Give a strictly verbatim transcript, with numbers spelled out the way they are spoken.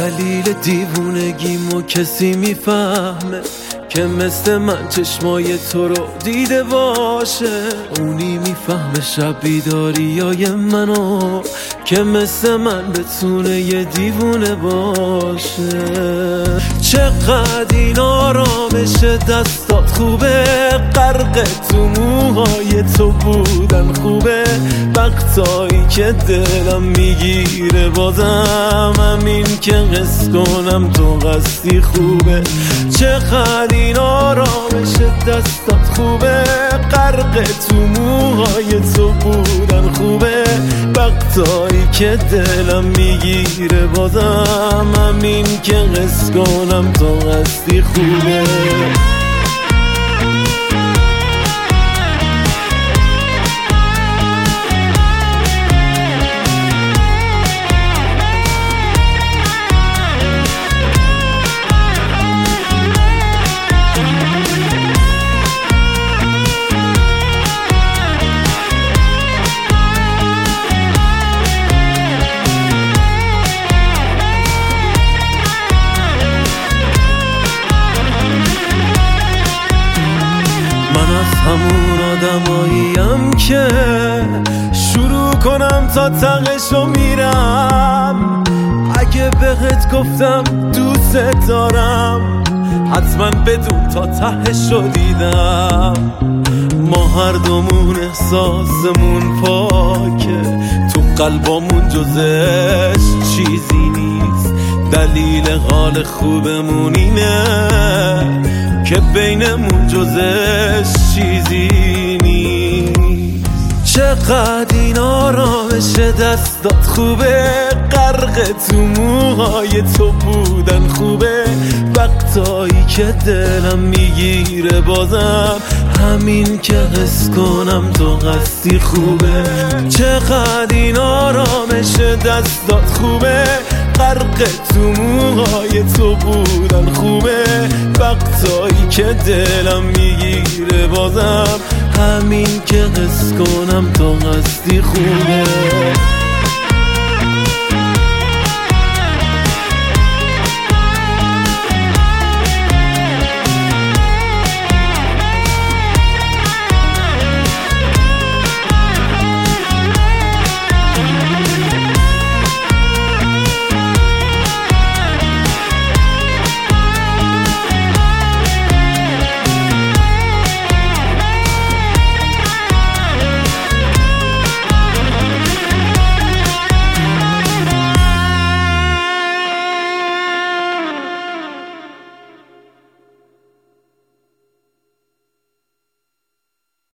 دلیل دیوونگیمو کسی میفهمه که مثل من چشمای تو رو دیده باشه؟ اونی میفهمه شب بیداریای منو که مثل من بتونه یه دیوونه باشه؟ چقدر این آرامش دستات خوبه، غرق تو موهای تو بودن خوبه، وقتایی که دلم میگیره بازم همین که قصد کنم تو قصدی خوبه. چقدر این آرامش دستات خوبه، غرق تو موهای تو بودن خوبه، وقتایی که دلم میگیره بازم همین که قصد کنم تو قصدی خوبه. همون آدماییم که شروع کنم تا تهشو میرم. اگه بهت گفتم دوست دارم حتما بدون تا تهشو دیدم. ما هر دومون احساسمون پاکه، تو قلبامون جزش چیزی نیست. دلیل حال خوبمون اینه که بینمون جزش چیزی نیست. چقدر این آرامش دستات خوبه، غرق تو موهای تو بودن خوبه، وقتایی که دلم میگیره بازم همین که حس کنم تو قصدی خوبه. چقدر این آرامش دستات خوبه، غرق تو موهای تو بودن خوبه، وقتایی که دلم میگیره بازم همین که حس کنم تو قصدی خوبه.